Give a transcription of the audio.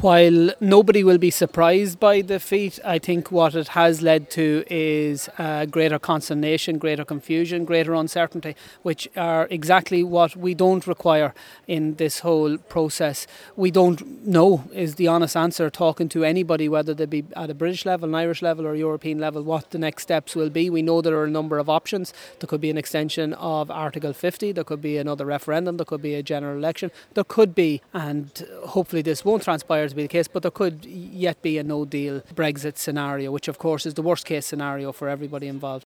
While nobody will be surprised by the defeat, I think what it has led to is greater consternation, greater confusion, greater uncertainty, which are exactly what we don't require in this whole process. We don't know, is the honest answer, talking to anybody, whether they be at a British level, an Irish level or European level, what the next steps will be. We know there are a number of options. There could be an extension of Article 50, there could be another referendum, there could be a general election, there could be, and hopefully this won't transpire to be the case, but there could yet be a no-deal Brexit scenario, which of course is the worst case scenario for everybody involved.